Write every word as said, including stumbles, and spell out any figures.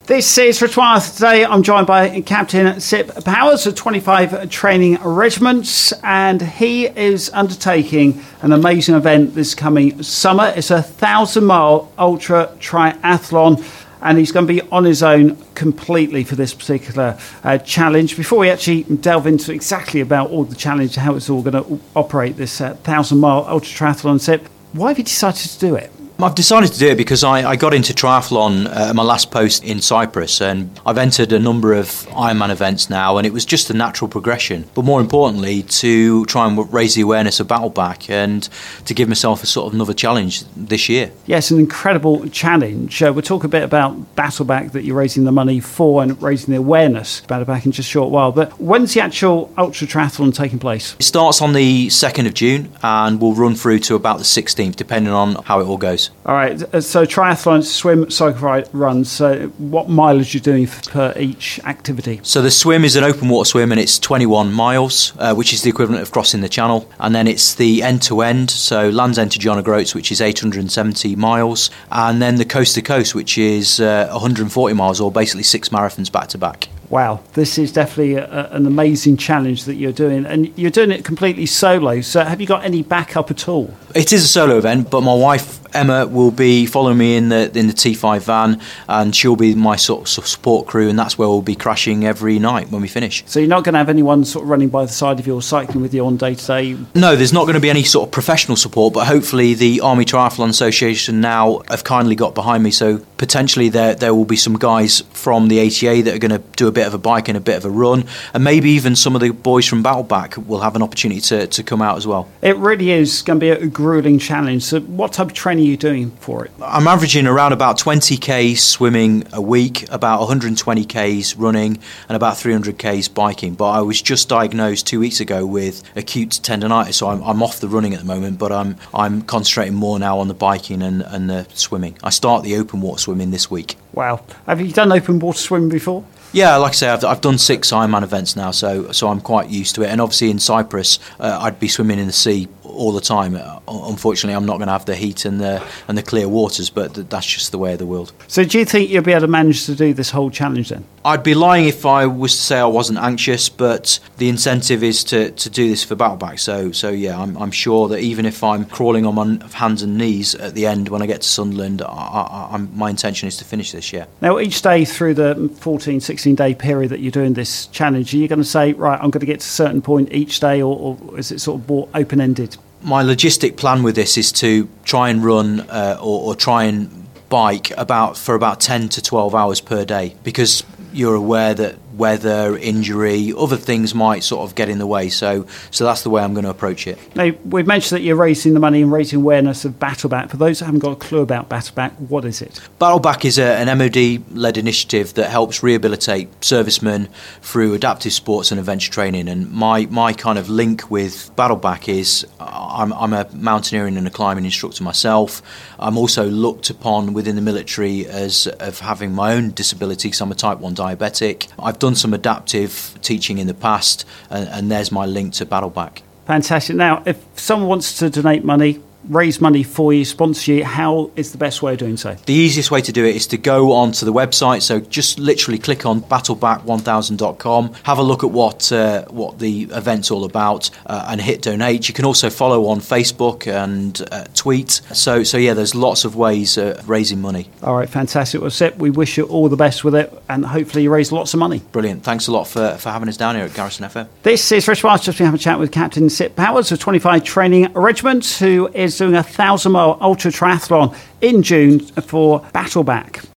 This is Retroir. Today I'm joined by Captain Sip Powers of twenty-five Training Regiments, and he is undertaking an amazing event this coming summer. It's a thousand mile ultra triathlon, and he's going to be on his own completely for this particular uh, challenge. Before we actually delve into exactly about all the challenge, how it's all going to operate, this uh, thousand mile ultra triathlon, Sip, why have you decided to do it? I've decided to do it because I, I got into triathlon uh, at my last post in Cyprus, and I've entered a number of Ironman events now, and it was just a natural progression. But more importantly, to try and raise the awareness of Battleback and to give myself a sort of another challenge this year. Yes, an incredible challenge. Uh, we'll talk a bit about Battleback that you're raising the money for and raising the awareness of Battleback in just a short while. But when's the actual ultra triathlon taking place? It starts on the second of June and will run through to about the sixteenth, depending on how it all goes. All right, so triathlon, swim, cycle, run. So what mileage are you doing per each activity? So the swim is an open water swim, and it's twenty-one miles, uh, which is the equivalent of crossing the channel. And then it's the end-to-end, so Land's End to John O'Groats, which is eight hundred seventy miles. And then the coast-to-coast, which is uh, one hundred forty miles, or basically six marathons back-to-back. Wow, this is definitely a, an amazing challenge that you're doing, and you're doing it completely solo. So have you got any backup at all? It is a solo event, but my wife Emma will be following me in the in the T five van, and she'll be my sort of support crew, and that's where we'll be crashing every night when we finish. So you're not going to have anyone sort of running by the side of you or cycling with you on day to day? No, there's not going to be any sort of professional support, but hopefully the Army Triathlon Association now have kindly got behind me, so potentially there there will be some guys from the A T A that are going to do a bit of a bike and a bit of a run, and maybe even some of the boys from Battleback will have an opportunity to, to come out as well. It really is going to be a gruelling challenge. So what type of training are you doing for it? I'm averaging around about twenty kays swimming a week, about one hundred twenty kays running, and about three hundred kays biking. But I was just diagnosed two weeks ago with acute tendonitis, so I'm, I'm off the running at the moment, but I'm I'm concentrating more now on the biking and, and the swimming. I start the open water swimming this week. Wow. Have you done open water swimming before? Yeah, like I say, I've, I've done six Ironman events now, so so I'm quite used to it. And obviously in Cyprus, uh, I'd be swimming in the sea all the time. Uh, unfortunately, I'm not going to have the heat and the and the clear waters, but th- that's just the way of the world. So do you think you'll be able to manage to do this whole challenge then? I'd be lying if I was to say I wasn't anxious, but the incentive is to, to do this for Battleback. So so yeah, I'm I'm sure that even if I'm crawling on my hands and knees at the end when I get to Sunderland, I, I, I'm, my intention is to finish this year. Now, each day through the fourteen, sixteen day period that you're doing this challenge, are you going to say, right, I'm going to get to a certain point each day, or, or is it sort of more open-ended? My logistic plan with this is to try and run uh, or, or try and bike about for about ten to twelve hours per day, because you're aware that weather, injury, other things might sort of get in the way. So so that's the way I'm going to approach it. Now, we've mentioned that you're raising the money and raising awareness of Battleback. For those who haven't got a clue about Battleback, what is it? Battleback is a, an M O D-led initiative that helps rehabilitate servicemen through adaptive sports and adventure training. And my, my kind of link with Battleback is I'm, I'm a mountaineering and a climbing instructor myself. I'm also looked upon within the military as of having my own disability, because I'm a type one diabetic. I've done some adaptive teaching in the past, and, and there's my link to Battleback. Fantastic. Now, if someone wants to donate money, raise money for you, sponsor you, how is the best way of doing so? The easiest way to do it is to go onto the website. So just literally click on battleback one thousand dot com, have a look at what uh, what the event's all about, uh, and hit donate. You can also follow on Facebook and uh, tweet. So so yeah, there's lots of ways of raising money. All right, fantastic. Well, Sip, we wish you all the best with it, and hopefully you raise lots of money. Brilliant. Thanks a lot for, for having us down here at Garrison F M. This is Rich Masters. We have a chat with Captain Sip Powers of twenty-five Training Regiments, who is doing a thousand mile ultra triathlon in June for Battleback.